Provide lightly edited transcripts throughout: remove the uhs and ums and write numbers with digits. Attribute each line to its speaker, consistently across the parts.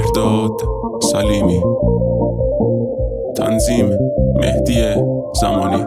Speaker 1: مهداد سلیمی، تنظیم مهدی زمانی.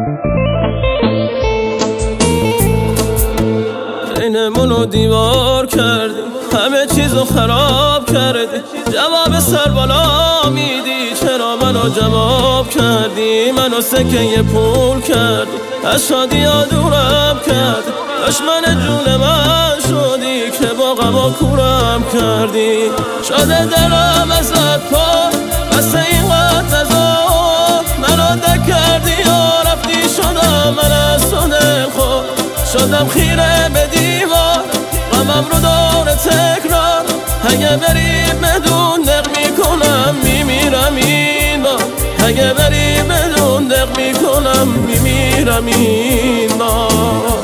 Speaker 2: بینمونو دیوار کردی، همه چیزو خراب کردی، جواب سر بالا میدی، چرا منو جواب کردی؟ منو سکه پول کردی، از شادی ها دورم کردی، دشمن جون من شدی که با غم و کورم کردی. شده دلم ازت پر بس اینقدر نزار، منو دک کردی و رفتی، شدم من از تو دل خور، شدم خیره به دیوار، غمم رو داره تکرار، اگه بری بدون دق میکنم میمیرم این بار، اگه بری بدون دق میکنم میمیرم این بار.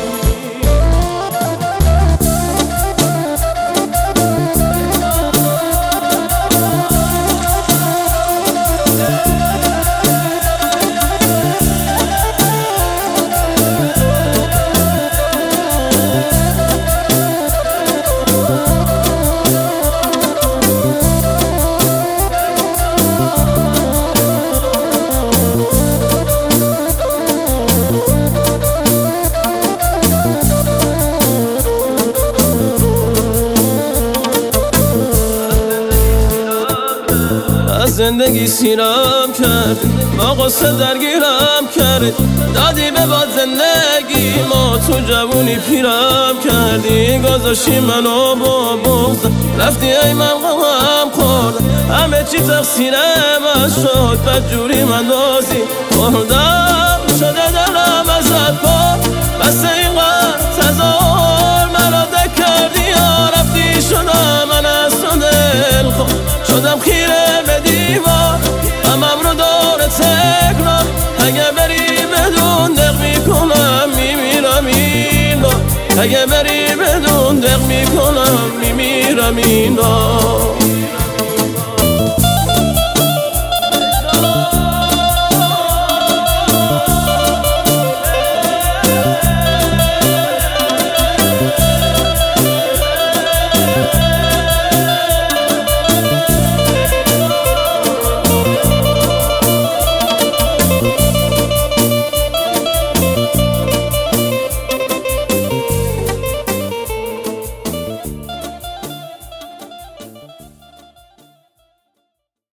Speaker 2: زندگی سیرم کرد، با قصه درگیرم کرد، دادی به باد زندگی، ما تو جوونی پیرم کردی، گذاشتی منو با بغض، رفتی ای من غمم خورد، همه چی تقصیر من شد، بدجوری من دازی خوردم، شده دلم ازت پر بس اینقدر تظاهر، منو دک کردی یا رفتی، شدم من از تو دل خور، شدم خیره به دیوار، غمم رو داره تکرار، اگه بری بدون دق میکنم میمیرم این بار، اگه بری بدون دق میکنم میمیرم این بار.